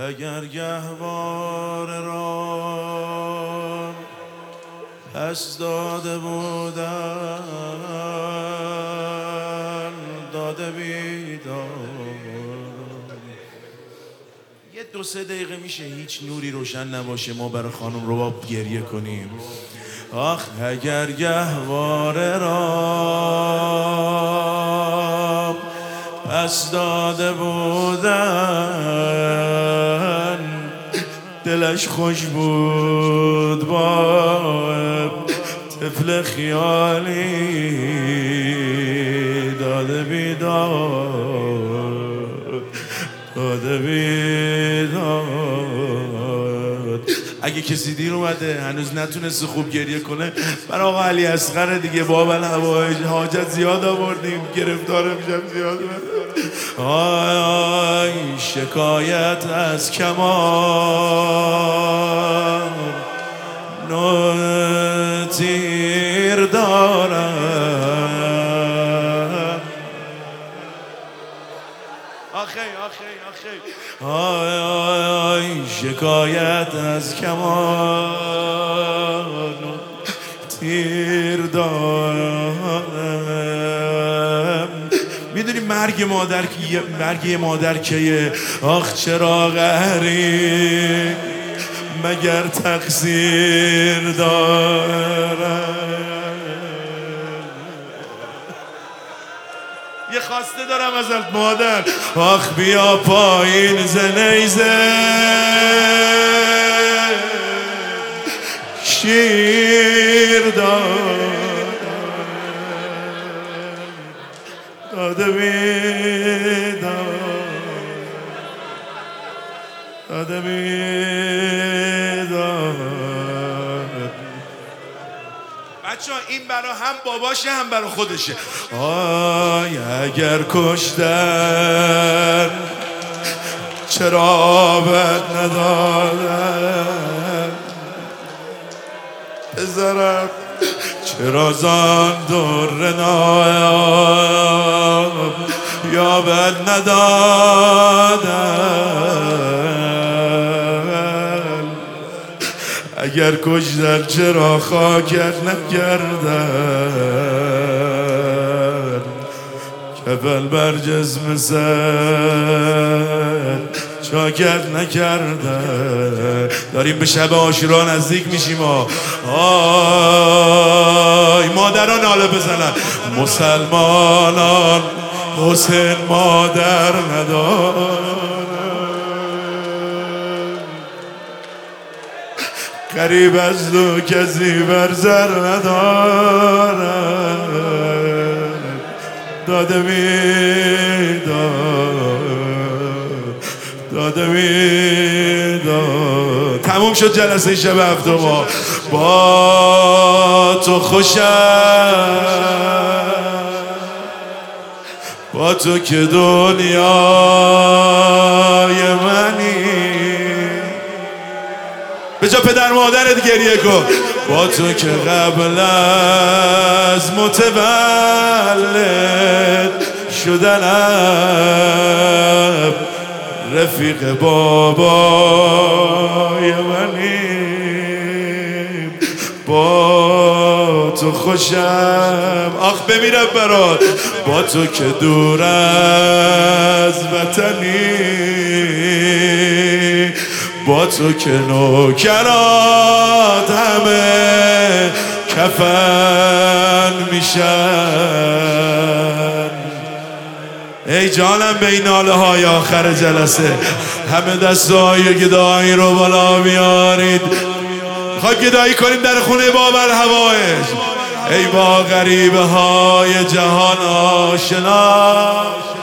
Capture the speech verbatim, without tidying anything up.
اگر گهوار را پس داده بودن داده بیدار. یه دو سه دقیقه میشه هیچ نوری روشن نباشه ما برای خانم رباب گریه کنیم. آخ اگر گهواره را پس داده بودن دلش خوش بود با طفل خیالی داده بیداد داده بیداد. اگه کسی دیر اومده هنوز نتونسته خوب گریه کنه، برای آقا علی اصغر دیگه بابل هوای حاجت زیاد آوردیم، گرفتار میشم زیاد. آی آی شکایت از کمان نو تیر دارم. آخی آخی آخی آی آی آی شکایت از کمان تیر دارم. میدونی مرگ مادر که مرگ مادر کیه؟ آخ چرا قهری مگر تقصیر دارم. یه خواسته دارم ازت مادر، آخ بیا پایین زنیزه شیر دارم داده بیداد داده بیداد. بچه ها این برا هم باباشه هم برا خودشه. آی اگر کشتن چرا بد ندادن بذارم چرا زان در نایاب یا بد ندادن. اگر کشتن چرا خاکت نکردن کفل بر جسم سر چاکت نکردن. داریم به شب عاشورا نزدیک میشیم. آی مادران ناله بزنن مسلمانان حسین مادر ندارن. غریب از دو کسی بر سر ندارن داده بیداد داده بیداد. تموم شد جلسه شب هفته ما. با تو خوشم با تو که دنیای منی. به جا پدر مادرت گریه کن. با تو که قبل از متولد شدنم رفیق بابای منی. با تو خوشم آخ بمیرم برات. با تو که دور از وطنی با تو که نوکرات همه کفن میشن. ای جانم به این ناله های آخر جلسه همه دستای گدایی رو بالا بیارید. خواهد گدایی کنیم در خونه بابر هوایش. ای با غریبه های جهان آشنا